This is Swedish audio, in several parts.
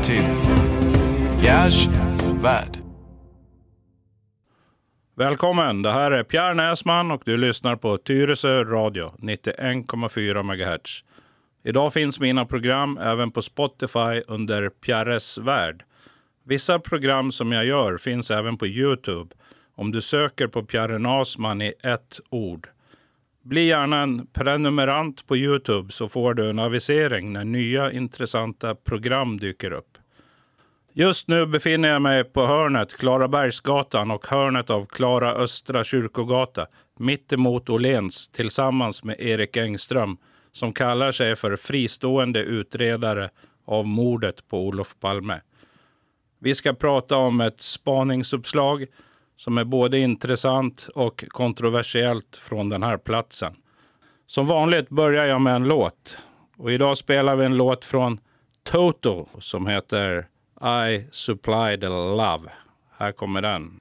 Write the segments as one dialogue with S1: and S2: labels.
S1: till Gers värld.
S2: Välkommen, det här är Pierre Näsman och du lyssnar på Tyresö Radio 91,4 MHz. Idag finns mina program även på Spotify under Pierres värld. Vissa program som jag gör finns även på YouTube om du söker på Pierre Näsman i ett ord. Bli gärna en prenumerant på YouTube så får du en avisering när nya intressanta program dyker upp. Just nu befinner jag mig på hörnet Klarabergsgatan och hörnet av Klara Östra Kyrkogata mitt emot Åhléns tillsammans med Erik Engström som kallar sig för fristående utredare av mordet på Olof Palme. Vi ska prata om ett spaningsuppslag som är både intressant och kontroversiellt från den här platsen. Som vanligt börjar jag med en låt. Och idag spelar vi en låt från Toto som heter I Supply the Love. Här kommer den.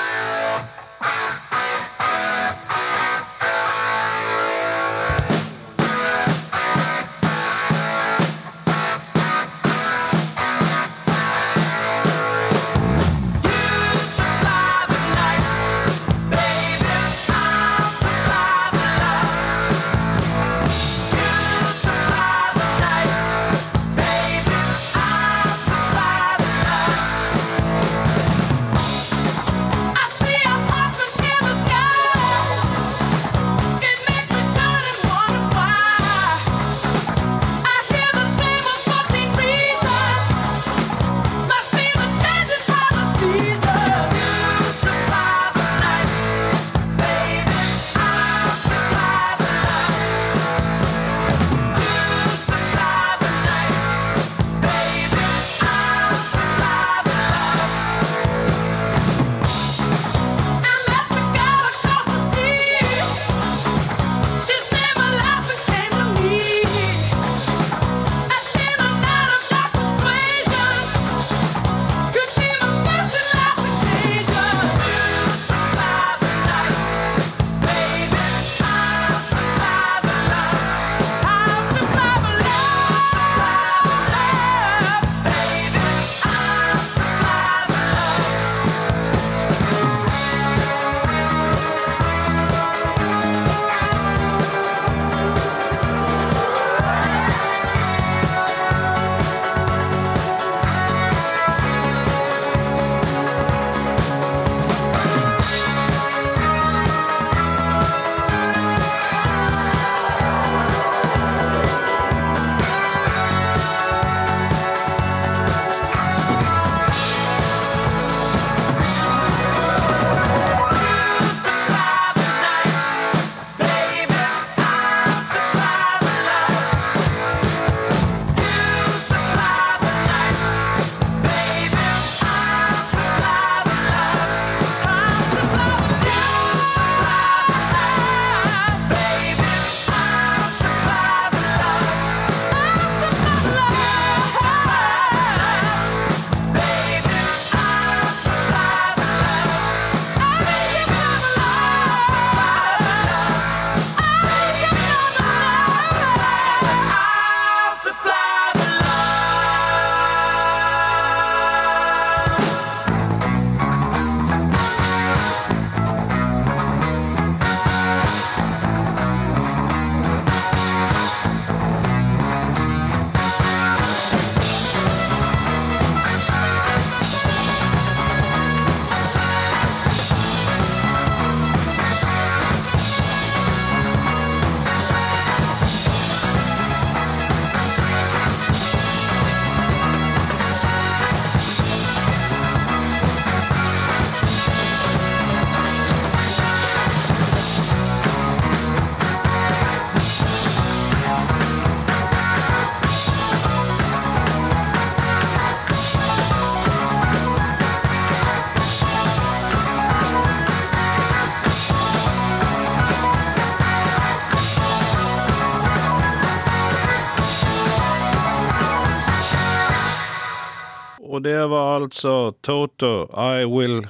S2: Och det var alltså Toto, I Will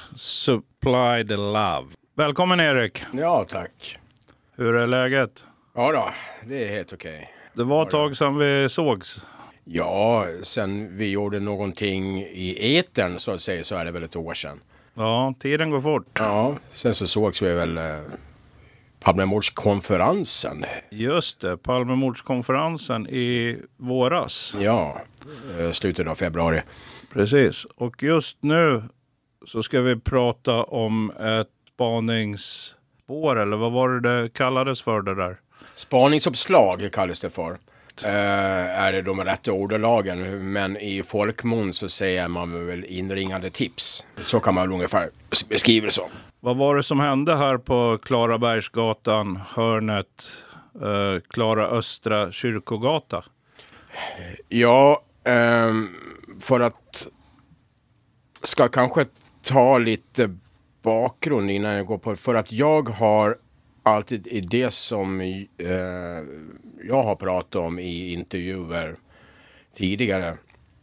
S2: Supply the Love. Välkommen Erik.
S3: Ja, tack.
S2: Hur är läget?
S3: Ja då, det är helt okej.
S2: Det var ett tag sedan vi sågs.
S3: Ja, sen vi gjorde någonting i etern så att säga, så är det väl ett år sedan.
S2: Ja, tiden går fort.
S3: Ja, sen så sågs vi väl Palmemordskonferensen.
S2: Just det, Palmemordskonferensen i våras.
S3: Ja, slutet av februari.
S2: Precis, och just nu så ska vi prata om ett spaningsspår, eller vad var det kallades för det där?
S3: Spaningsuppslag kallas det för. Är det de rätta ordalagen, men i folkmun så säger man väl inringande tips. Så kan man väl ungefär beskriva det som.
S2: Vad var det som hände här på Klarabergsgatan, hörnet Klara Östra Kyrkogata?
S3: Ja, för att ska kanske ta lite bakgrund innan jag går på, för att jag har alltid i det som jag har pratat om i intervjuer tidigare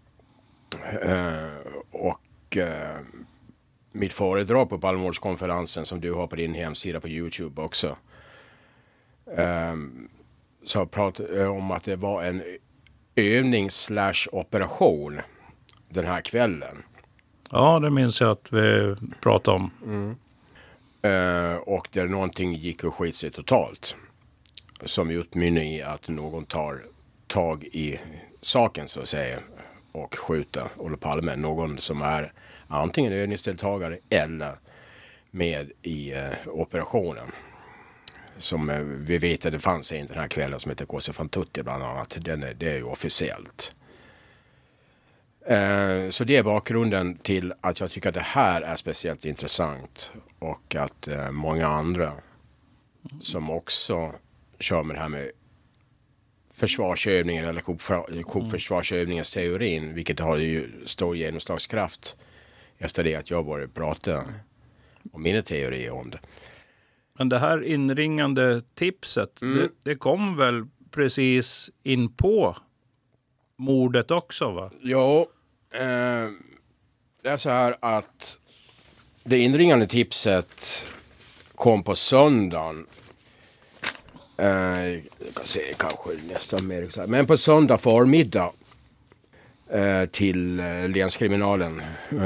S3: och mitt föredrag på Palmemordskonferensen som du har på din hemsida på YouTube också, så jag pratade om att det var en övning/operation den här kvällen.
S2: Ja, det minns jag att vi pratade om.
S3: Och där någonting gick och skit sig totalt. Som utmynnar i att någon tar tag i saken så att säga och skjuter Olof Palme. Någon som är antingen övningsdeltagare eller med i operationen. Som vi vet att det fanns en den här kvällen som heter Kåse van Tutti bland annat. Det är ju officiellt. Så det är bakgrunden till att jag tycker att det här är speciellt intressant. Och att många andra som också kör med det här med försvarsövningen eller försvarsövningens teorin, vilket har ju stor genomslagskraft efter det att jag började prata om mina teorier om det.
S2: Men det här inringande tipset, det kom väl precis in på mordet också, va?
S3: Ja, det är så här att det inringande tipset kom på söndagen. Jag kan se kanske nästan mer exakt. Men på söndag förmiddag till länskriminalen,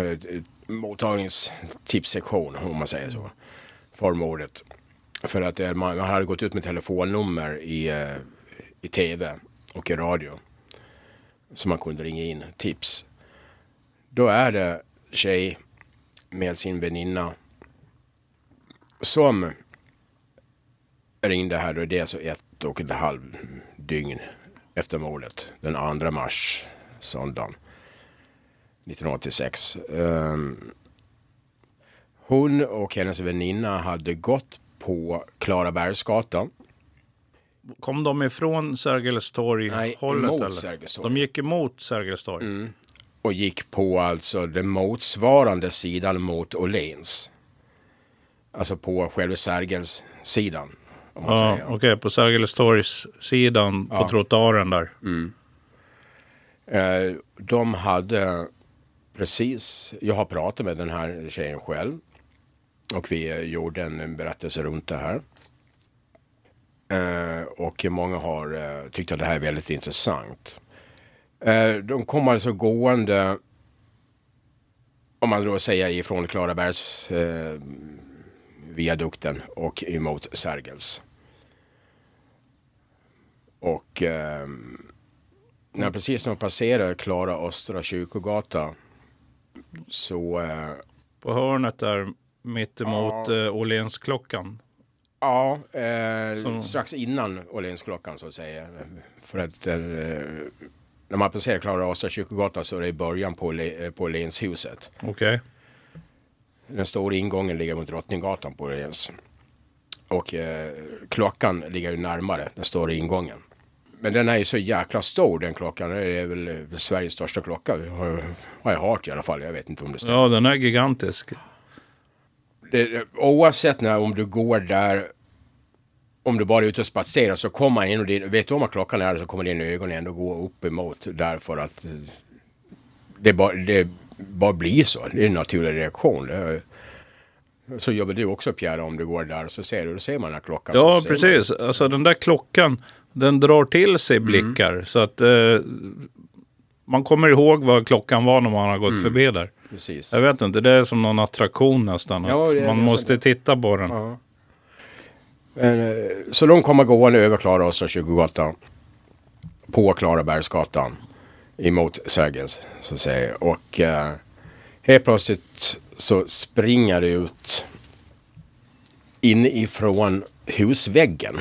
S3: mottagningstipssektion om man säger så, för mordet. För att man hade gått ut med telefonnummer i tv och i radio. Så man kunde ringa in tips. Då är det tjej med sin väninna som ringde här. Och det är alltså 1,5 dygn efter mordet. Den 2 mars, söndagen 1986. Hon och hennes väninna hade gått på Klarabergsgatan.
S2: Kom de ifrån Sergels torg?
S3: Nej,
S2: hållet,
S3: emot
S2: eller?
S3: Sergels torg.
S2: De gick emot Sergels torg.
S3: Och gick på alltså den motsvarande sidan mot Åhléns. Alltså på själva Sergels sidan. Om man
S2: Ja,
S3: säger.
S2: okej. På Sergels torgs sidan på trottoaren där.
S3: De hade precis, jag har pratat med den här tjejen själv. Och vi gjorde en berättelse runt det här. Och många har tyckt att det här är väldigt intressant. De kom alltså gående, om man då säger ifrån Klarabergs viadukten och emot Sergels. Och när de passerar Klara Östra Kyrkogata så...
S2: På hörnet där mitt emot Åhlénsklockan.
S3: Ja, strax innan Åhlénsklockan så att säga. För att när man passerar Klara Östra Kyrkogata så är det i början på Åhlénshuset.
S2: Okej.
S3: Den stora ingången ligger mot Drottninggatan på Åhléns. Och klockan ligger ju närmare den stora ingången. Men den är ju så jäkla stor, den klockan. Det är väl Sveriges största klocka. Har jag hört i alla fall. Jag vet inte om det stämmer.
S2: Ja, den är gigantisk.
S3: Oavsett om du går där, om du bara är ute och spatserar så kommer man in och vet du om att klockan är så kommer dina ögon ändå gå upp emot därför att det bara blir så. Det är en naturlig reaktion. Så jobbar du också, Pierre, om du går där och så ser man den här klockan.
S2: Ja, precis. Alltså den där klockan, den drar till sig blickar. Så att man kommer ihåg vad klockan var när man har gått förbi där.
S3: Precis.
S2: Jag vet inte, det är som någon attraktion nästan.
S3: Ja,
S2: att
S3: det är
S2: man
S3: det,
S2: måste titta på den.
S3: Ja. Så de kommer gående över Klara Östra Kyrkogatan på Klarabergsgatan emot Sergels, så att säga. Och helt plötsligt så springer det ut inifrån husväggen.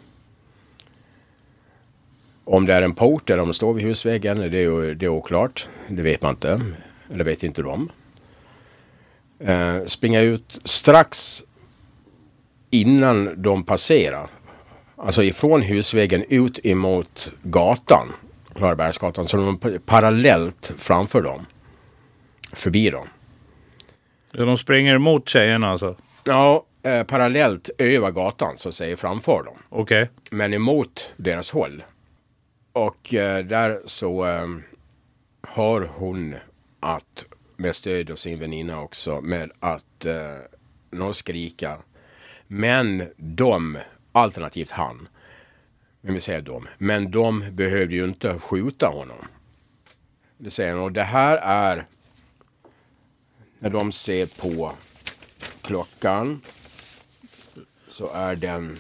S3: Om det är en port eller om de står vid husväggen, det är oklart. Det vet man inte. Eller vet inte de. Springer ut strax innan de passerar. Alltså ifrån husväggen ut emot gatan. Klarabergsgatan. Så de är parallellt framför dem. Förbi dem.
S2: De springer emot tjejerna alltså?
S3: Ja, parallellt över gatan så att säga framför dem.
S2: Okej.
S3: Men emot deras håll. Och där så hör hon att med stöd av sin väninna också med att någon skrika. Men de, alternativt han, men vi säger de, men de behövde ju inte skjuta honom. Det säger han, och det här är när de ser på klockan så är den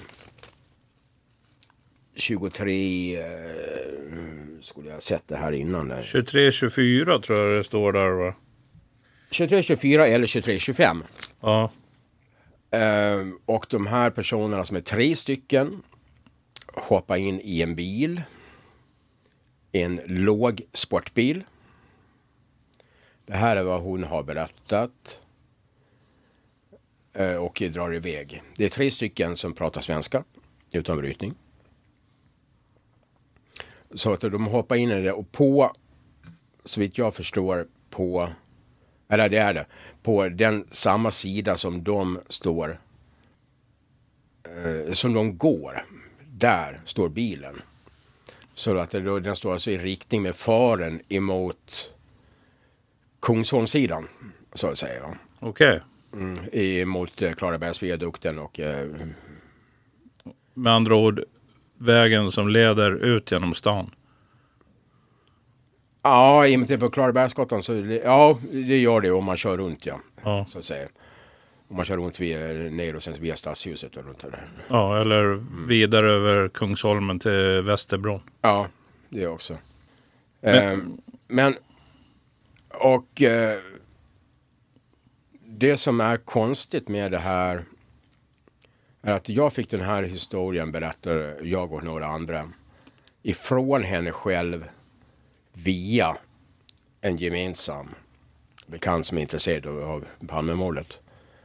S3: 23, skulle jag ha sett det här innan.
S2: 23-24 tror jag det står där, va?
S3: 23-24 eller 23-25.
S2: Ja.
S3: Och de här personerna som är 3 stycken hoppar in i en bil. En låg sportbil. Det här är vad hon har berättat. Och drar iväg. Det är 3 stycken som pratar svenska utan brytning. Så att de hoppar in i det och på, så vitt jag förstår, på, eller det är det, på den samma sida som de står, som de går, där står bilen. Så att den står alltså i riktning med faren emot Kungsholmssidan, så att säga.
S2: Okej.
S3: Emot Klarabergsviadukten och...
S2: Med andra ord, vägen som leder ut genom stan.
S3: Ja, i och med på Klarabergsgatan så... Ja, det gör det om man kör runt, ja. Så att säga. Om man kör runt ner och sen via Stadshuset och runt där.
S2: Ja, eller vidare över Kungsholmen till Västerbron.
S3: Ja, det också. Men och det som är konstigt med det här är att jag fick den här historien, berättar jag och några andra, ifrån henne själv via en gemensam bekant som är intresserad av Palmemordet.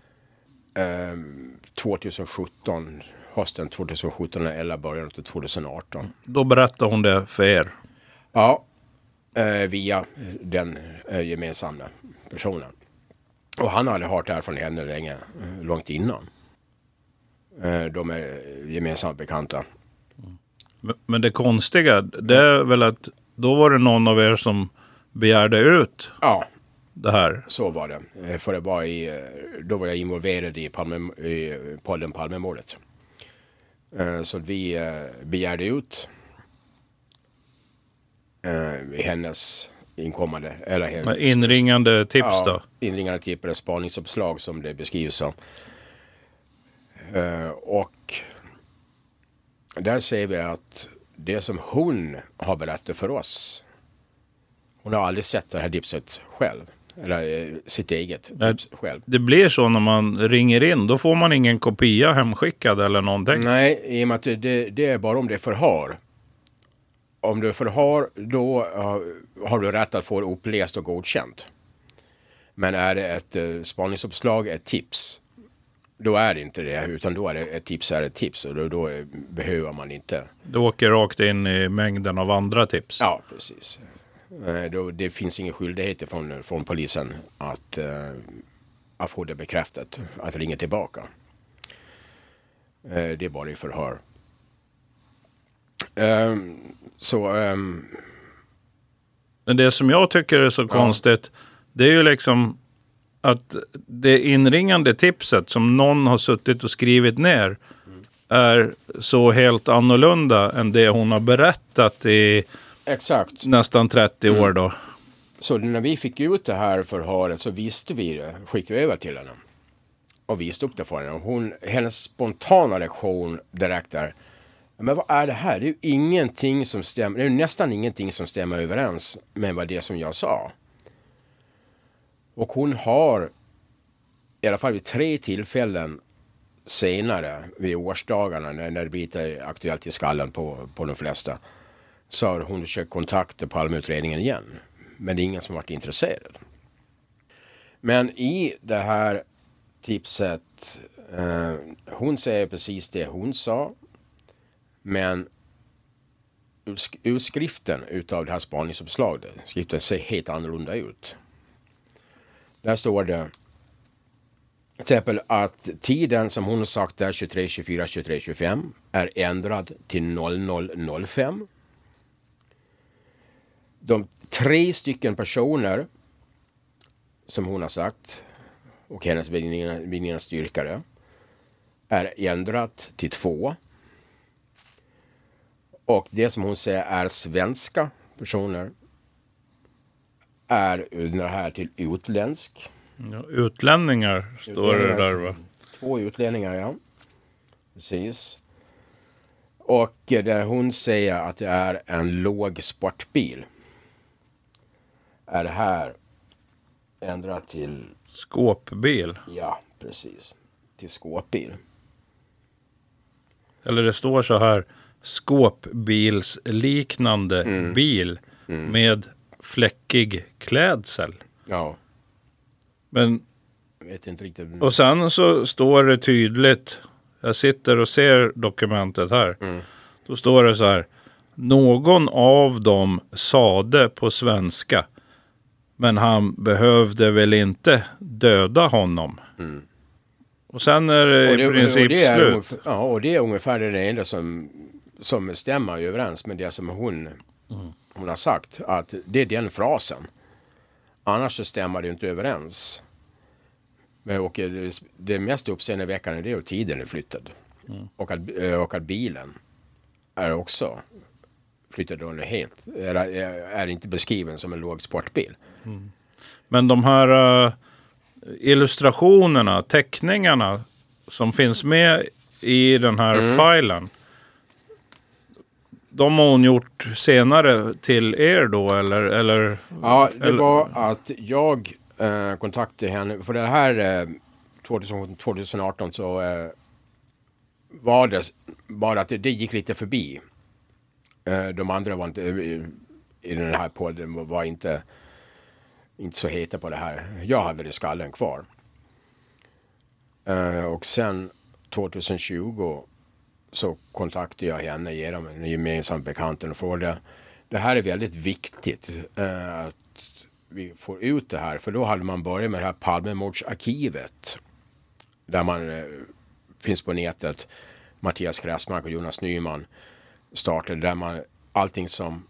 S3: 2017, hösten 2017 eller början av 2018.
S2: Då berättade hon det för er?
S3: Ja, via den gemensamma personen. Och han hade hört det här från henne länge, långt innan. De är gemensamt bekanta.
S2: Men det konstiga, det är väl att då var det någon av er som begärde ut det här?
S3: Så var det. För det var då var jag involverad i Palmemordet. Så vi begärde ut hennes inkommande eller hennes,
S2: inringande tips då?
S3: Inringande tips eller spaningsuppslag som det beskrivs som. Och där ser vi att det som hon har berättat för oss, hon har aldrig sett det här tipset själv. Eller sitt eget tips själv. Det
S2: blir så när man ringer in. Då får man ingen kopia hemskickad eller någonting.
S3: Nej, i och med att det är bara om det är förhör. Om du är förhör, då har du rätt att få det uppläst och godkänt. Men är det ett spaningsuppslag, ett tips, då är det inte det. Utan då är det ett tips. Och då behöver man inte.
S2: Du åker rakt in i mängden av andra tips.
S3: Ja, precis. Det finns ingen skyldighet från polisen att få det bekräftat, att ringa tillbaka. Det är bara i förhör.
S2: Men det som jag tycker är så konstigt, det är ju liksom att det inringande tipset som någon har suttit och skrivit ner är så helt annorlunda än det hon har berättat i
S3: Exakt.
S2: nästan 30 år då.
S3: Så när vi fick ut det här förhöret så visste vi det, skickade vi över till henne. Och visste upp det för henne. Och hennes spontana reaktion direkt där. Men vad är det här? Det är ju ingenting som stämmer. Det är nästan ingenting som stämmer överens med vad det som jag sa. Och hon har i alla fall vid 3 tillfällen senare vid årsdagarna när det blir lite aktuellt i skallen på de flesta, så har hon försökt kontakta Palmeutredningen igen. Men det är ingen som varit intresserad. Men i det här tipset, hon säger precis det hon sa. Men utskriften utav det här spaningsuppslaget, skriften ser helt annorlunda ut. Där står det till exempel att tiden som hon har sagt där 23.24, 23.25 är ändrad till 00.05. De 3 stycken personer som hon har sagt och hennes väninna-styrkare är ändrat till 2. Och det som hon säger är svenska personer är det här till utländsk.
S2: Ja, utlänningar står det där, va?
S3: 2 utlänningar, ja. Precis. Och där hon säger att det är en låg sportbil är det här ändrat till...
S2: Skåpbil.
S3: Ja, precis. Till skåpbil.
S2: Eller det står så här: skåpbilsliknande bil med fläckig klädsel.
S3: Ja.
S2: Men,
S3: Jag vet inte riktigt.
S2: och sen så står det tydligt, jag sitter och ser dokumentet här. Då står det så här: någon av dem sade på svenska, men han behövde väl inte döda honom. Och sen är det i princip slut.
S3: Och det är ungefär det enda som stämmer överens med det som hon har sagt. Att det är den frasen. Annars så stämmer det inte överens. Och det mest uppseendeväckande är att tiden är flyttad. Och att bilen är också flyttad under helt. Är inte beskriven som en låg sportbil.
S2: Men de här illustrationerna, teckningarna som finns med i den här filen, de har hon gjort senare till er då, eller?
S3: Ja, det var att jag kontaktade henne, för det här 2018 så var det bara att det gick lite förbi. De andra var inte i den här podden var inte så heta på det här. Jag hade det i skallen kvar. Och sen 2020 så kontaktade jag henne genom en gemensam bekant och frågade: det här är väldigt viktigt att vi får ut det här. För då hade man börjat med det här Palmemordsarkivet där man finns på nätet. Mattias Kressmark och Jonas Nyman startade där man allting som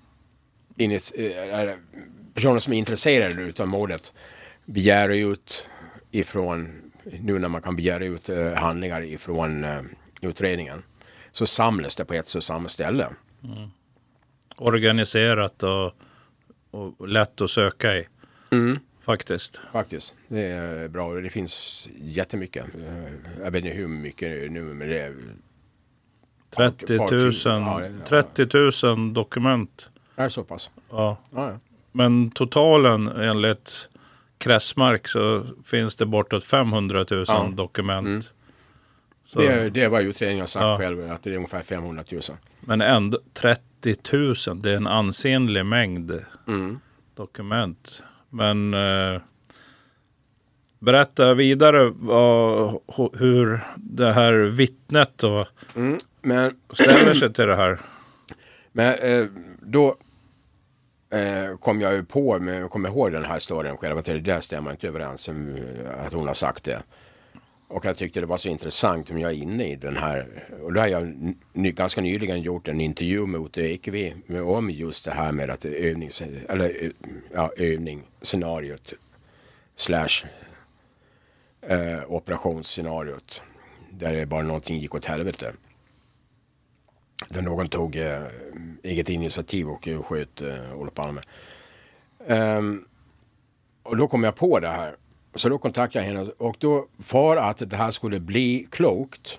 S3: personer som är intresserade utav mordet begär ut ifrån, nu när man kan begära ut handlingar ifrån utredningen, så samlas det på ett och samma ställe.
S2: Organiserat och lätt att söka i. Faktiskt.
S3: Det är bra. Det finns jättemycket. Jag vet inte hur mycket nu, men det är
S2: 30 000 dokument.
S3: Är det så pass?
S2: Ja.
S3: Ja.
S2: Men totalen enligt Kressmark så finns det bortåt 500 000 dokument. Så,
S3: det var utredningen sagt själv, att det är ungefär 500 000.
S2: Men ändå 30 000, det är en ansenlig mängd dokument. Men berätta vidare hur det här vittnet då ställer sig till det här.
S3: Men då kom jag ju på, men jag kommer ihåg den här historien själv, att det där stämmer inte överens att hon har sagt det. Och jag tyckte det var så intressant om jag är inne i den här. Och då har jag ganska nyligen gjort en intervju mot EKV om just det här med att övningsscenariot / operationsscenariot. Där det bara någonting gick åt helvete. Där någon tog eget initiativ och sköt Olof Palme. Och då kom jag på det här. Så då kontaktade jag henne och då för att det här skulle bli klokt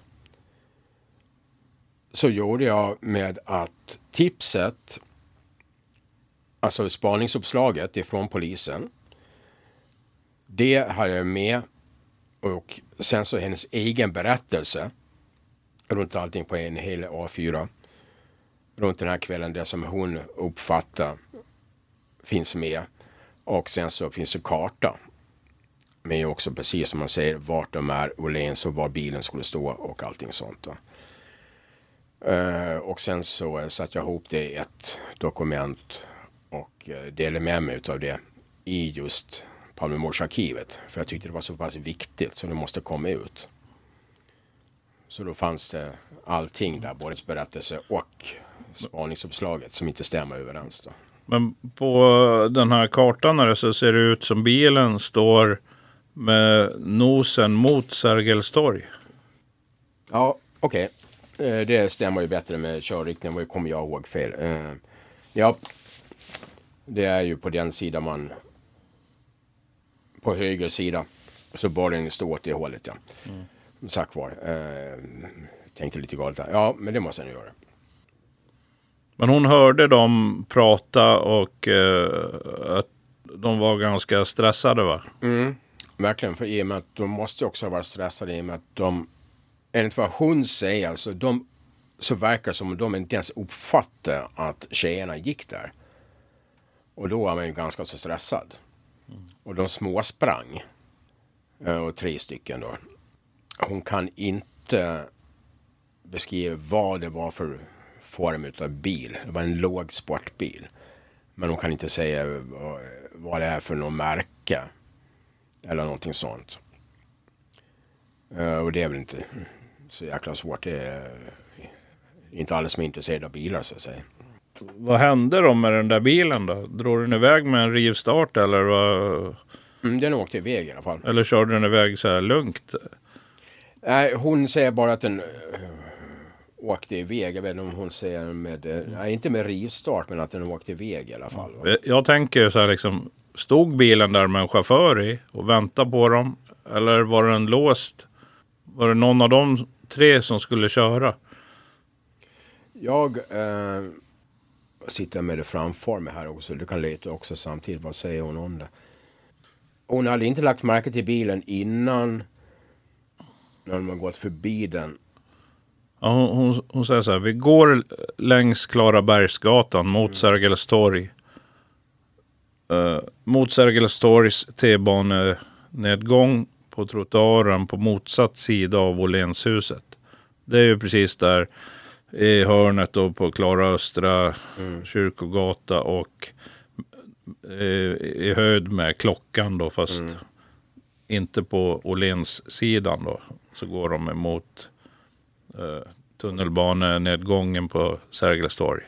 S3: så gjorde jag med att tipset, alltså spaningsuppslaget ifrån polisen, det har jag med och sen så hennes egen berättelse runt allting på en hel A4 runt den här kvällen, det som hon uppfattar finns med och sen så finns det karta men också precis som man säger vart de är Åhléns och var bilen skulle stå och allting sånt då. Och sen så satte jag ihop det i ett dokument och delade med mig av det i just Palmemordsarkivet. För jag tyckte det var så pass viktigt så det måste komma ut. Så då fanns det allting där, både berättelse och spaningsuppslaget som inte stämmer överens då.
S2: Men på den här kartan när det så ser det ut som bilen står med nosen mot Sergels torg.
S3: Ja, okej. Det stämmer ju bättre med körriktningen, vad kommer jag ihåg fel. Ja, det är ju på den sidan man på höger sida så bör den stå åt det hållet, ja. Sagt var. Tänkte lite galet där. Ja, men det måste den göra.
S2: Men hon hörde dem prata och att de var ganska stressade, va?
S3: Verkligen, för i och med att de måste också vara stressade i och med att de, enligt vad hon säger, alltså så verkar det som att de inte ens uppfattar att tjejerna gick där. Och då var man ju ganska så stressad. Och de småsprang. Och 3 stycken då. Hon kan inte beskriva vad det var för form av bil. Det var en låg sportbil. Men hon kan inte säga vad det är för någon märke. Eller någonting sånt. Och det är väl inte så jäkla svårt. Det är inte alla som är intresserade av bilar så att säga.
S2: Vad hände då med den där bilen då? Drog den iväg med en rivstart eller vad?
S3: Den åkte iväg i alla fall.
S2: Eller körde den iväg så här lugnt?
S3: Nej, hon säger bara att den åkte iväg. Jag vet inte om hon säger med, inte med rivstart, men att den åkte iväg i alla fall.
S2: Jag tänker så här liksom, stod bilen där med en chaufför i och väntade på dem? Eller var den låst? Var det någon av de 3 som skulle köra?
S3: Jag sitter med det framför mig här också. Du kan leta också samtidigt. Vad säger hon om det? Hon hade inte lagt märke till bilen innan när de har gått förbi den.
S2: Ja, hon säger så här: vi går längs Klarabergsgatan mot Sergels torg. Mot Sergels torgs T-banenedgång på trottoaren på motsatt sida av Åhlénshuset. Det är ju precis där i hörnet då på Klara Östra Kyrkogata och i höjd med klockan då, fast inte på Åhléns sidan då, så går de emot tunnelbanenedgången på Sergels torg.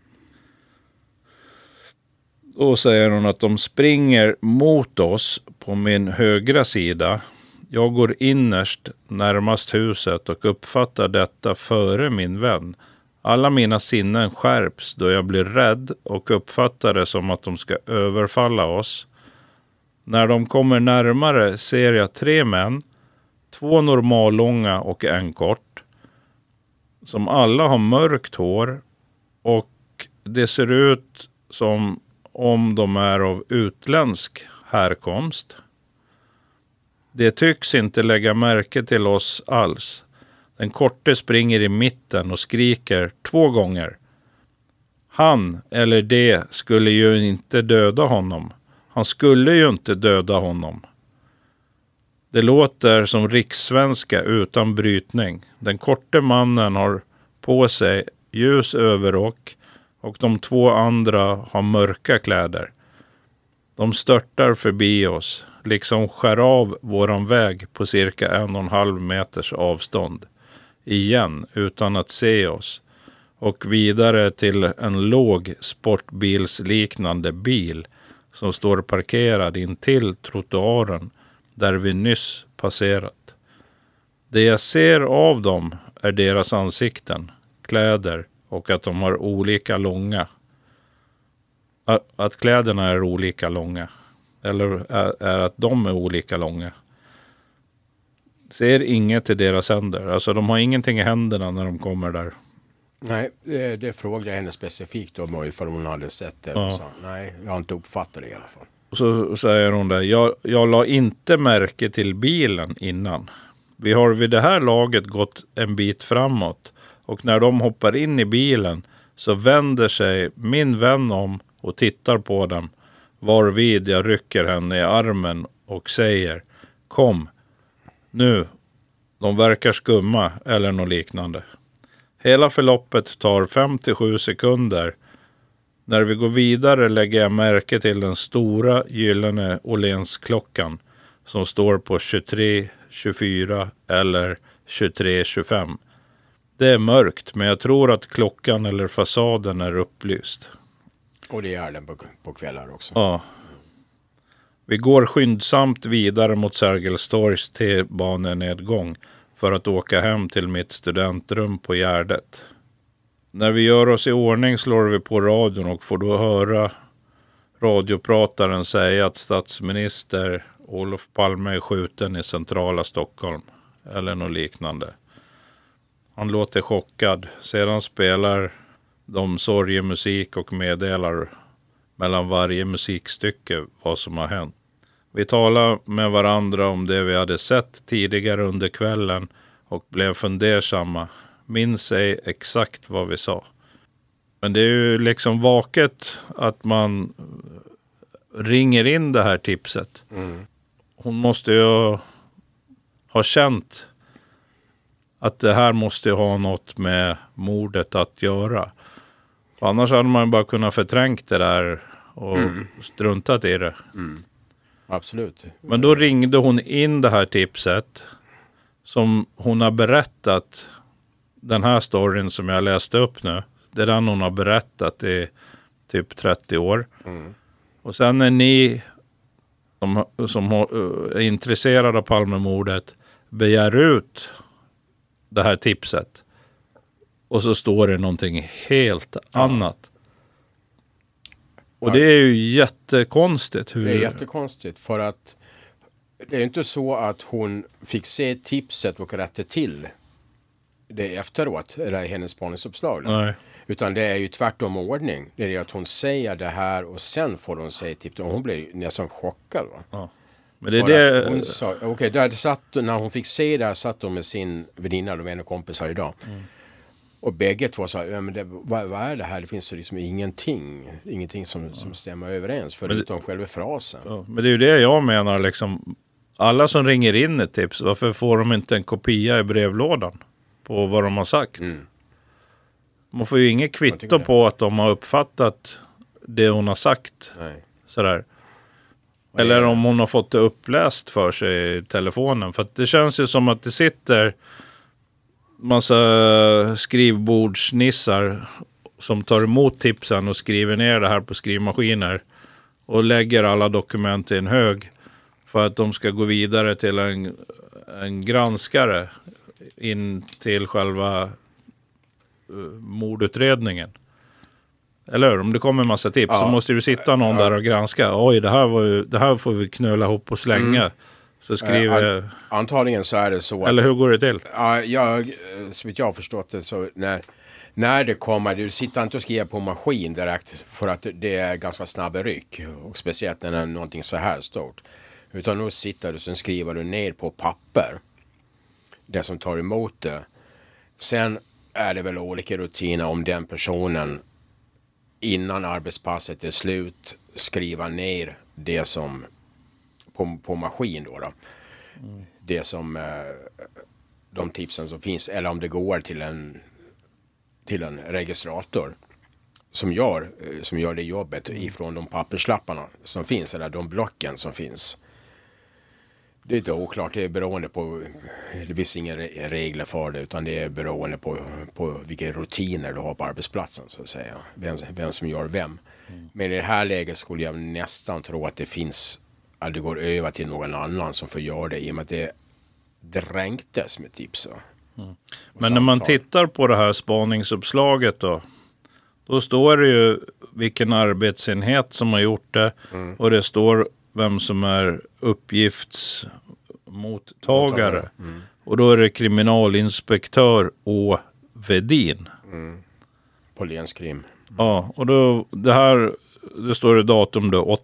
S2: Då säger hon att de springer mot oss på min högra sida. Jag går innerst närmast huset och uppfattar detta före min vän. Alla mina sinnen skärps då jag blir rädd och uppfattar det som att de ska överfalla oss. När de kommer närmare ser jag 3 män, 2 normallånga och en kort, som alla har mörkt hår och det ser ut som om de är av utländsk härkomst. Det tycks inte lägga märke till oss alls. Den korte springer i mitten och skriker 2 gånger. Han eller det skulle ju inte döda honom. Han skulle ju inte döda honom. Det låter som rikssvenska utan brytning. Den korte mannen har på sig ljus överrock och de 2 andra har mörka kläder. De störtar förbi oss, liksom skär av våran väg på cirka 1,5 meters avstånd. Igen utan att se oss. Och vidare till en låg sportbilsliknande bil som står parkerad intill trottoaren där vi nyss passerat. Det jag ser av dem är deras ansikten, kläder och att de har olika långa. Att kläderna är olika långa. Eller är att de är olika långa. Ser inget i deras händer. Alltså de har ingenting i händerna när de kommer där.
S3: Nej, det frågade jag henne specifikt om ifall hon hade sett det.
S2: Ja.
S3: Så, nej, jag har inte uppfattat det i alla fall.
S2: Och så säger hon där, jag la inte märke till bilen innan. Vi har vid det här laget gått en bit framåt. Och när de hoppar in i bilen så vänder sig min vän om och tittar på dem. Varvid jag rycker henne i armen och säger, kom nu, de verkar skumma eller något liknande. Hela förloppet tar 5-7 sekunder. När vi går vidare lägger jag märke till den stora gyllene Åhléns-klockan som står på 23:24 eller 23:25. Det är mörkt, men jag tror att klockan eller fasaden är upplyst.
S3: Och det är den på kvällar också.
S2: Ja. Vi går skyndsamt vidare mot Sergels torgs T-banenedgång för att åka hem till mitt studentrum på Gärdet. När vi gör oss i ordning slår vi på radion och får då höra radioprataren säga att statsminister Olof Palme är skjuten i centrala Stockholm eller något liknande. Han låter chockad. Sedan spelar de sorgemusik och meddelar mellan varje musikstycke vad som har hänt. Vi talar med varandra om det vi hade sett tidigare under kvällen och blev fundersamma. Minns ej exakt vad vi sa. Men det är ju liksom vaket att man ringer in det här tipset. Hon måste ju ha känt att det här måste ha något med mordet att göra. För annars hade man bara kunnat förträngt det där och struntat i det.
S3: Absolut.
S2: Men då ringde hon in det här tipset som hon har berättat, den här storyn som jag läste upp nu. Det är den hon har berättat i typ 30 år. Och sen är ni som är intresserade av Palmemordet begär ut det här tipset. Och så står det någonting helt annat. Och det är ju jättekonstigt.
S3: Det är jättekonstigt för att det är inte så att hon fick se tipset och rätta till det efteråt, det är hennes spaningsuppslag.
S2: Nej.
S3: Utan det är ju tvärtom ordning. Det är att hon säger det här och sen får hon säga tipset. Och hon blir nästan chockad, va?
S2: Ja. Men det är det...
S3: Hon sa, okej, där satt, när hon fick se det här satt hon med sin väninna och vänner och kompisar idag. Och bägge två sa, ja, men vad är det här? Det finns ju liksom ingenting som stämmer överens förutom själva frasen.
S2: Ja, men det är ju det jag menar liksom. Alla som ringer in ett tips, varför får de inte en kopia i brevlådan på vad de har sagt? Man får ju inget kvitto på att de har uppfattat det hon har sagt.
S3: Nej.
S2: Sådär. Eller om hon har fått det uppläst för sig i telefonen. För att det känns ju som att det sitter massa skrivbordsnissar som tar emot tipsen och skriver ner det här på skrivmaskiner och lägger alla dokument i en hög för att de ska gå vidare till en granskare in till själva mordutredningen. Eller hur? Om det kommer en massa tips så måste ju sitta någon där och granska. Oj, det här får vi knöla ihop och slänga. Så skriver...
S3: Antagligen så är det så.
S2: Eller hur går det till?
S3: Så vitt jag har förstått det så när det kommer, du sitter inte och skriver på maskin direkt för att det är ganska snabba ryck. Och speciellt när det är någonting så här stort. Utan då sitter du och sen skriver du ner på papper det som tar emot det. Sen är det väl olika rutiner om den personen innan arbetspasset är slut skriva ner det som på maskin då. Det som de tipsen som finns, eller om det går till en registrator som gör det jobbet ifrån de papperslapparna som finns, eller de blocken som finns. Det är inte oklart, det är beroende på, det finns inga regler för det, utan det är beroende på vilka rutiner du har på arbetsplatsen, så att säga. Vem som gör vem. Men i det här läget skulle jag nästan tro att att det går över till någon annan som får göra det, i och med att det dränktes med tips.
S2: Men när man tittar på det här spaningsuppslaget då står det ju vilken arbetsenhet som har gjort det. Och det står vem som är uppgiftsmottagare. Och då är det kriminalinspektör Å. Vedin.
S3: På länskrim.
S2: Ja, och då det står det datum då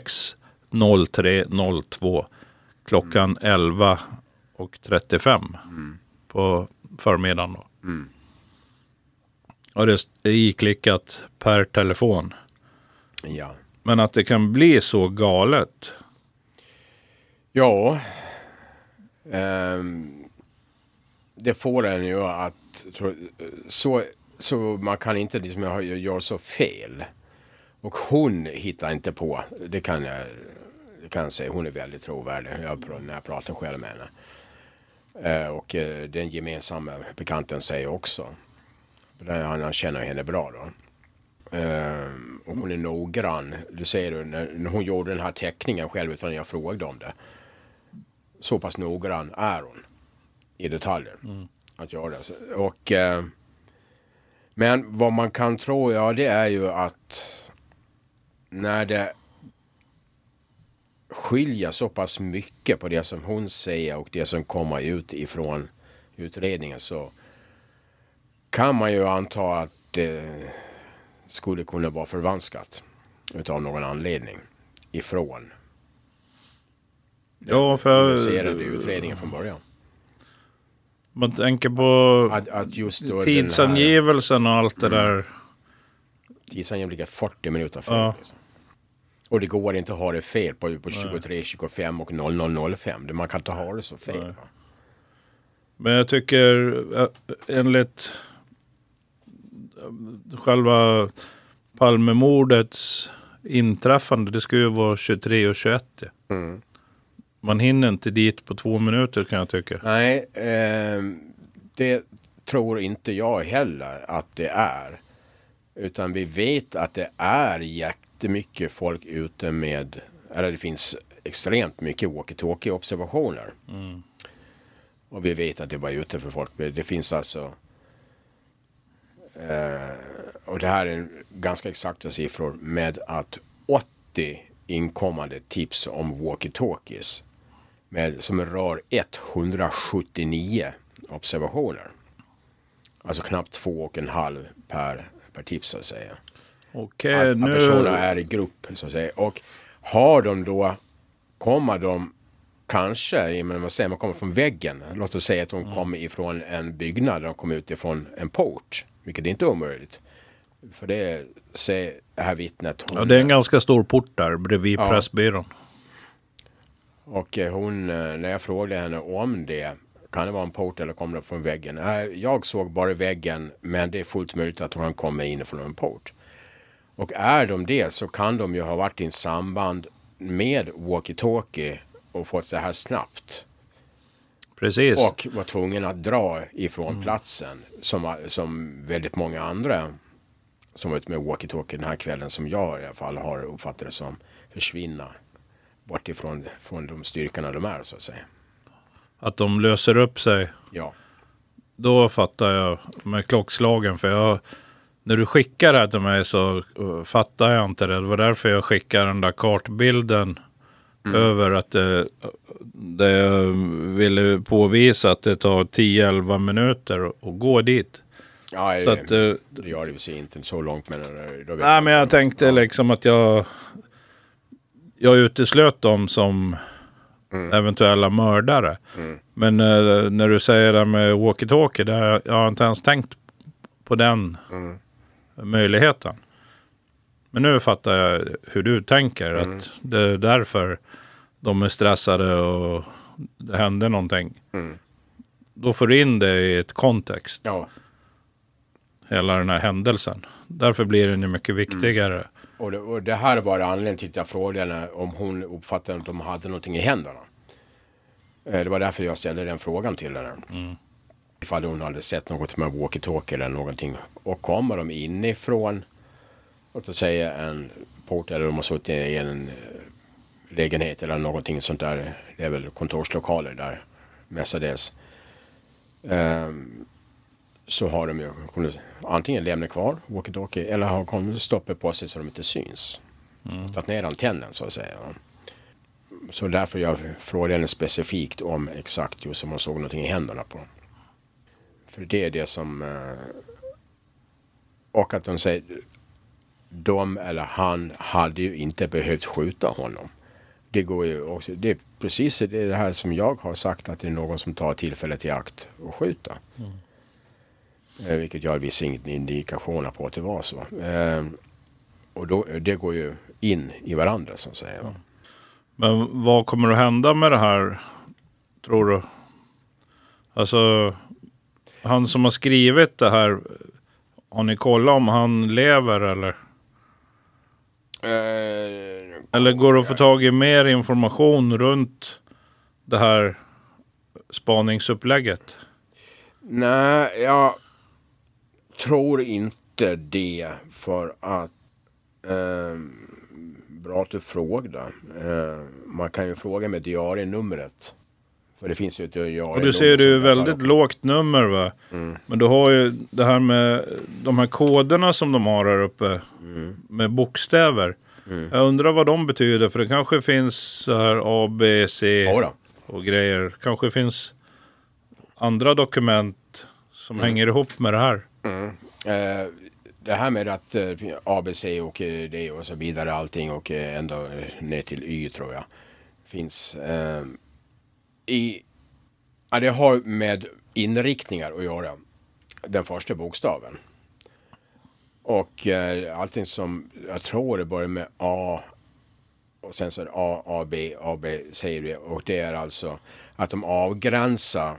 S2: 86.03.02 klockan 11:35 på förmiddagen då. Och det är iklickat per telefon.
S3: Ja.
S2: Men att det kan bli så galet.
S3: Ja. Det får en ju att så man kan inte liksom göra så fel. Och hon hittar inte på. Det kan jag säga. Hon är väldigt trovärdig. När jag pratar själv med henne. Och den gemensamma bekanten säger också. Han känner henne bra då. Och hon är noggrann. Du säger när hon gjorde den här teckningen själv utan jag frågade om det. Så pass noggrann är hon. I detaljer. Att göra det. Och men vad man kan tro, det är ju att när det skiljer så pass mycket på det som hon säger och det som kommer ut ifrån utredningen, så kan man ju anta att det skulle kunna vara förvanskat utav någon anledning ifrån
S2: för
S3: initierade utredningen från början.
S2: Man tänker på
S3: att just då
S2: tidsangivelsen och allt det där.
S3: Tidsangivelsen ligger 40 minuter fel. Ja. Liksom. Och det går inte att ha det fel på 23, 25 och 00:05. Man kan inte ha det så fel.
S2: Men jag tycker enligt själva Palmemordets inträffande, det ska ju vara 23:21. Man hinner inte dit på 2 minuter, kan jag tycka. Nej,
S3: det tror inte jag heller att det är. Utan vi vet att det är jättemycket folk ute med, eller det finns extremt mycket walkie-talkie-observationer. Och vi vet att det var ute för folk. Det finns alltså, och det här är ganska exakta siffror, med att 80 inkommande tips om walkie-talkies som rör 179 observationer. Alltså knappt 2,5 per tips, så att säga.
S2: Okej,
S3: att personerna är i grupp, så att säga. Och har de då, kommer de kanske, men man kommer från väggen. Låt oss säga att de kommer ifrån en byggnad, de kommer utifrån en port. Vilket är inte omöjligt. För det säger här vittnet.
S2: Ja, det är en ganska stor port där bredvid Pressbyrån.
S3: Och hon, när jag frågade henne om det, kan det vara en port eller kommer det från väggen? Jag såg bara väggen, men det är fullt möjligt att hon kommer in från en port. Och är de det, så kan de ju ha varit i samband med walkie-talkie och fått så här snabbt.
S2: Precis.
S3: Och var tvungen att dra ifrån platsen, som väldigt många andra som var ute med walkie-talkie den här kvällen, som jag i alla fall har uppfattat det som, försvinna bort ifrån de styrkorna de är, så att säga. Att
S2: de löser upp sig.
S3: Ja.
S2: Då fattar jag med klockslagen, för när du skickar det här till mig så fattar jag inte det. Det var därför jag skickade den där kartbilden över att det ville påvisa att det tar 10-11 minuter att gå dit.
S3: Ja,
S2: så att,
S3: det gör det ju inte så långt.
S2: Men jag tänkte liksom att jag uteslöt dem som eventuella mördare. Men när du säger det med walkie-talkie, jag har inte ens tänkt på den möjligheten. Men nu fattar jag hur du tänker. Att det är därför de är stressade och det händer någonting. Då får du in det i ett kontext.
S3: Ja. Hela
S2: den här händelsen. Därför blir den ju mycket viktigare.
S3: Och det här var anledningen till att jag frågade henne om hon uppfattade att de hade någonting i händerna. Det var därför jag ställde den frågan till henne. Ifall hon hade sett något med walkie-talkie eller någonting. Och kommer de inifrån, låt oss säga en port, eller de har suttit i en lägenhet eller någonting sånt där. Det är väl kontorslokaler där mestadels. så har de ju antingen lämnat kvar walkie-talkie eller har kommit stoppet på sig så de inte syns. Tagit ner antennen så att säga. Så därför jag frågade henne specifikt om exakt just om hon såg någonting i händerna på dem. För det är det som... Och att de säger... De eller han hade ju inte behövt skjuta honom. Det går ju också... Det är precis det här som jag har sagt, att det är någon som tar tillfället i akt och skjuta. Vilket jag visste ingen indikationer på att det var så. Och då, det går ju in i varandra så att säga.
S2: Men vad kommer att hända med det här, tror du? Alltså, han som har skrivit det här, har ni kollat om han lever eller? Eller går det att få tag i mer information runt det här spaningsupplägget?
S3: Nej, jag tror inte det, för att bra att du frågar. Man kan ju fråga med diarienumret. För det finns ju ett diarienummer.
S2: Och du ser det är ju väldigt lågt nummer, va? Men du har ju det här med de här koderna som de har här uppe med bokstäver. Jag undrar vad de betyder, för det kanske finns så här A, B, C och grejer. Kanske finns andra dokument som hänger ihop med det här.
S3: Det här med att ABC och det och så vidare allting och ända ner till Y tror jag finns det har med inriktningar att göra, den första bokstaven. Och allting som jag tror det börjar med A och sen så är det A, B säger det, och det är alltså att de avgränsar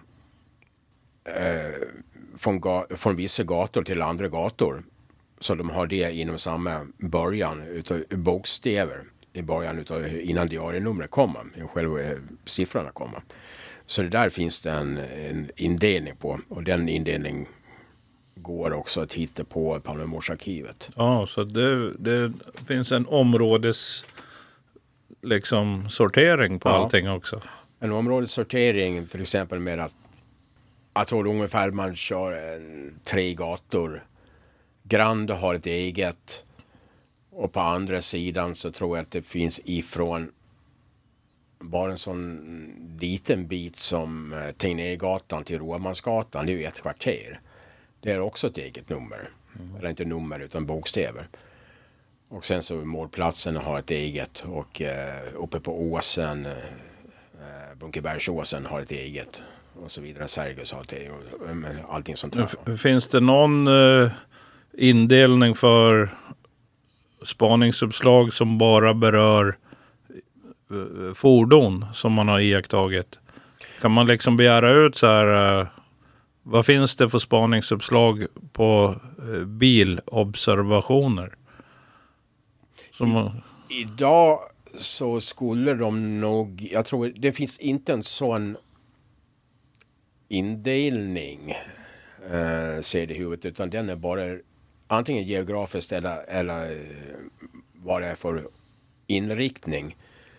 S3: från vissa gator till andra gator. Så de har det inom samma början utav bokstäver i början utav innan diarienumret kommer, själva siffrorna kommer. Så det där finns det en indelning på, och den indelning går också att hitta på Palmemordsarkivet.
S2: Ja, så det finns en områdes liksom sortering på allting också.
S3: En områdessortering till exempel med att jag tror ungefär man kör 3 gator. Grande har ett eget, och på andra sidan så tror jag att det finns ifrån bara en sån liten bit som Tegnérgatan till Råmansgatan, det är ju ett kvarter. Det är också ett eget nummer. Eller inte nummer utan bokstäver. Och sen så målplatsen har ett eget, och uppe på åsen, Bunkerbergsåsen har ett eget och så vidare. Sergus har ett eget, allting sånt där.
S2: Finns det någon indelning för spaningsuppslag som bara berör fordon som man har iakttagit? Kan man liksom begära ut så här, vad finns det för spaningsuppslag på bilobservationer?
S3: Idag så skulle de nog, jag tror det finns inte en sån indelning ser det i huvudet, utan den är bara antingen geografiskt eller vad det är för inriktning.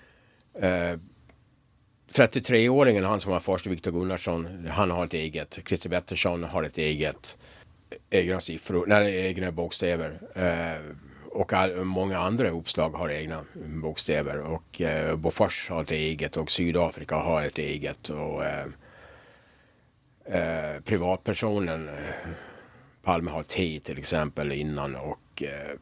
S3: 33-åringen, han som var först, Viktor Gunnarsson, han har ett eget. Christer Pettersson har ett eget. Egna siffror, egna bokstäver. Och många andra uppslag har egna bokstäver. Och Bofors har ett eget, och Sydafrika har ett eget. Och privatpersonen Palme har T till exempel innan, och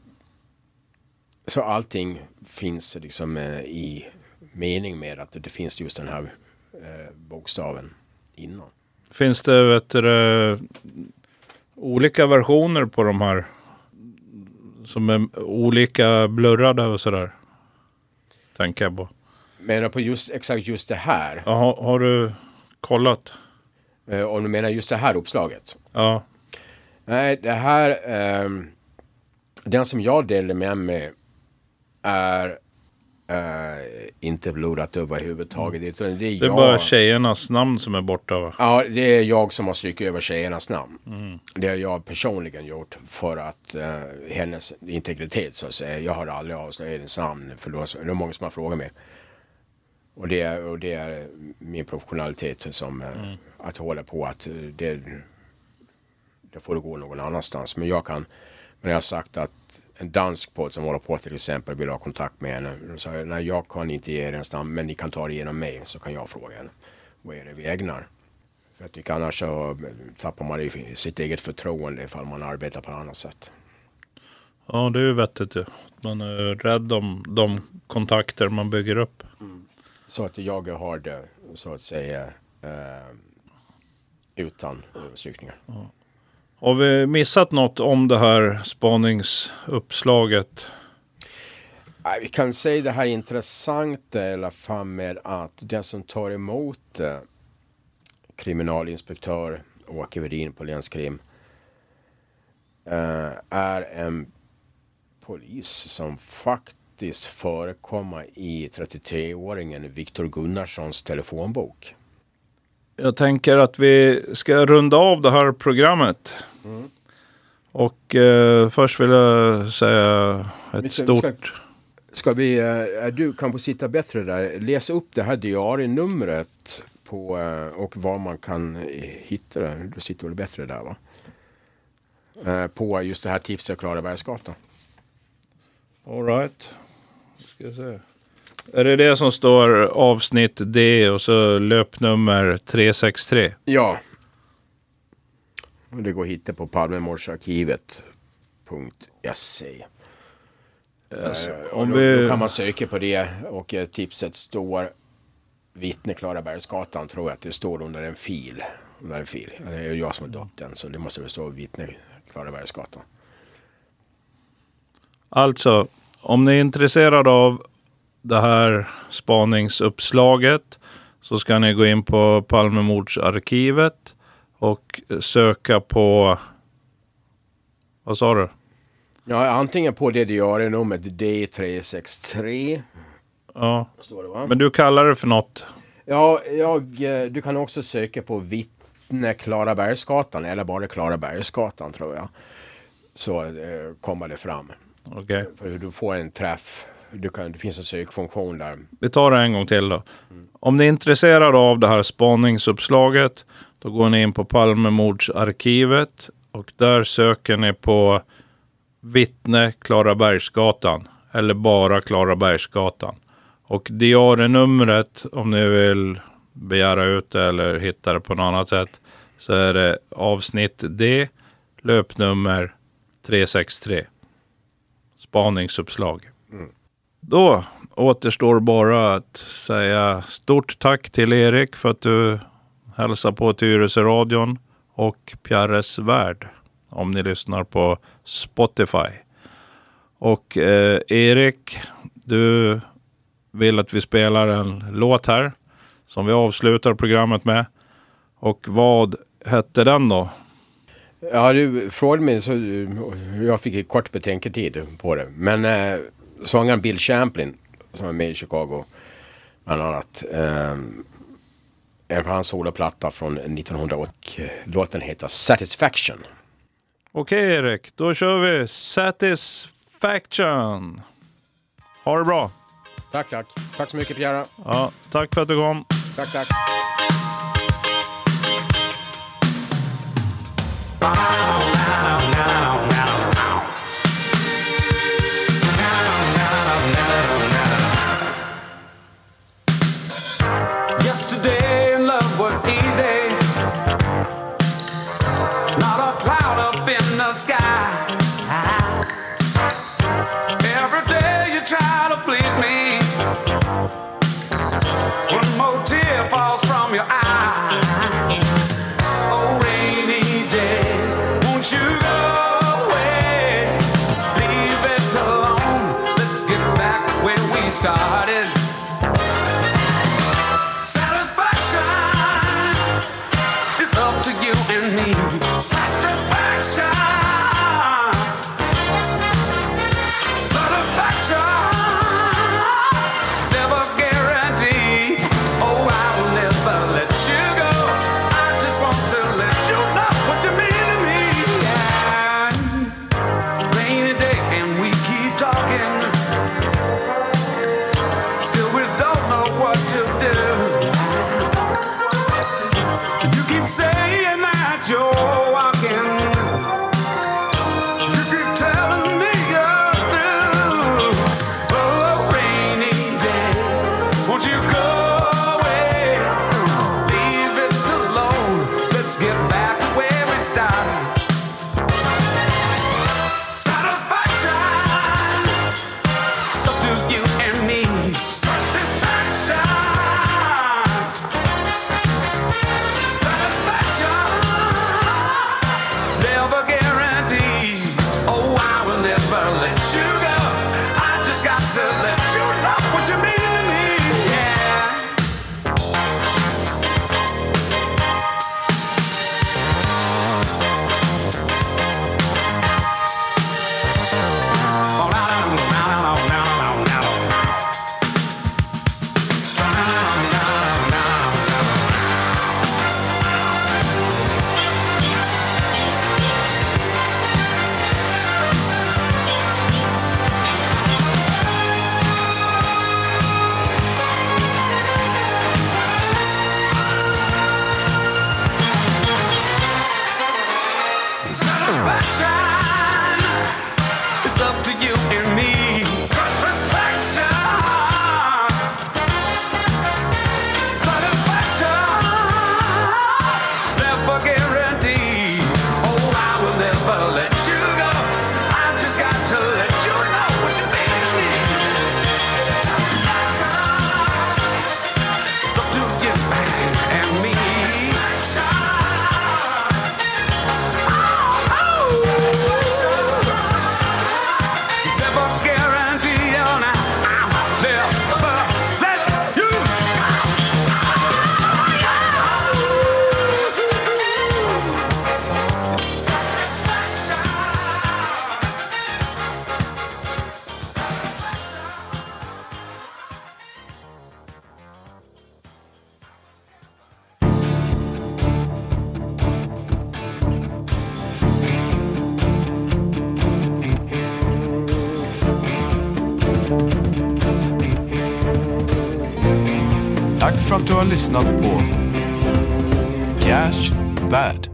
S3: så allting finns liksom i mening med att det finns just den här bokstaven innan.
S2: Finns det olika versioner på de här som är olika blurrade och sådär? Tänker jag på.
S3: Menar på exakt just det här?
S2: Ja, har du kollat?
S3: Om du menar just det här uppslaget?
S2: Ja.
S3: Nej, det här den som jag delade med mig är inte blurrat överhuvudtaget. Utan det är
S2: bara tjejernas namn som är borta, va?
S3: Ja, det är jag som har strykit över tjejernas namn. Det har jag personligen gjort för att hennes integritet så att säga. Jag har aldrig avslöjat hennes namn, för då är det många som har frågat mig. Och det är min professionalitet som att hålla på att det får gå någon annanstans. Men jag har sagt att en dansk podd som håller på till exempel vill ha kontakt med henne. Så nej, jag kan inte ge er en stam, men ni kan ta det genom mig, så kan jag fråga henne. Vad är det vi ägnar? För jag tycker annars så tappar man sitt eget förtroende ifall man arbetar på ett annat sätt.
S2: Ja, det är ju vettigt ju. Man är rädd om de kontakter man bygger upp.
S3: Så att jag har det, så att säga, utan överstrykningar.
S2: Ja. Har vi missat något om det här spaningsuppslaget?
S3: Vi kan säga det här intressanta i alla fall med att den som tar emot kriminalinspektör Åke Wedin på Länskrim är en polis som faktiskt förekommer i 33-åringen Viktor Gunnarssons telefonbok.
S2: Jag tänker att vi ska runda av det här programmet. Och först vill jag säga
S3: Ska vi, du kan få sitta bättre där. Läs upp det här diarienumret på, och var man kan hitta det. Du sitter väl bättre där, va? På just det här tipset Klarabergsgatan.
S2: All right. Ska jag se. Är det det som står avsnitt D och så löpnummer 363?
S3: Ja. Och det går att hitta på palmemordsarkivet.se. Då kan man söka på det och tipset står vittne Klarabergsgatan, tror jag att det står under en fil. Det är jag som har dött den, så det måste väl stå vittne Klarabergsgatan.
S2: Alltså, om ni är intresserade av det här spaningsuppslaget så ska ni gå in på Palmemordsarkivet och söka på, vad sa du?
S3: Ja, antingen på det diarienumret D363.
S2: Ja,
S3: Står det, va?
S2: men du kallar det för något.
S3: Ja, du kan också söka på vittne Klarabergsgatan eller bara Klarabergsgatan, tror jag. Så kommer det fram.
S2: Okej.
S3: För du får en träff. Det finns en sökfunktion där.
S2: Vi tar det en gång till då. Om ni är intresserade av det här spaningsuppslaget, då går ni in på Palmemordsarkivet och där söker ni på vittne Klarabergsgatan eller bara Klarabergsgatan. Och diarienumret, om ni vill begära ut det eller hitta det på något annat sätt, så är det avsnitt D, löpnummer 363. Spaningsuppslag. Då återstår bara att säga stort tack till Erik för att du hälsar på Tyresö-radion och Pierres värld om ni lyssnar på Spotify. Och Erik, du vill att vi spelar en låt här som vi avslutar programmet med. Och vad hette den då?
S3: Ja, du frågade mig så jag fick en kort betänketid på det. Men sångaren Bill Champlin som är med i Chicago bland annat en hans soloplatta från 1980. Låten heter Satisfaction.
S2: Okej Erik, då kör vi Satisfaction. Ha det bra.
S3: Tack. Tack så mycket, Pierre.
S2: Ja, tack för att du kom.
S3: Tack.
S4: Yesterday love was easy. Not a cloud up in the sky. Every day you try to please me. One more tear falls from your eye. Oh, rainy day. that you're walking. You keep telling me you're through. Oh, rainy day, won't you go away? Leave it alone. Let's get back where we started.
S1: Tack för att du har lyssnat på Cash Värld.